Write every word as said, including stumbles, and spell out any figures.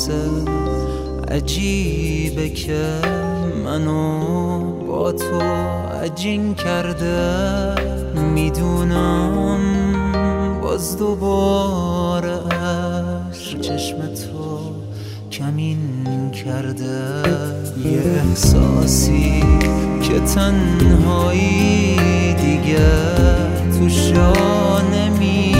احساس عجیبه که منو با تو عجین کرده. میدونم باز دوباره عشق چشم تو کمین کرده. یه احساسی که تنهایی دیگه تو جا نمی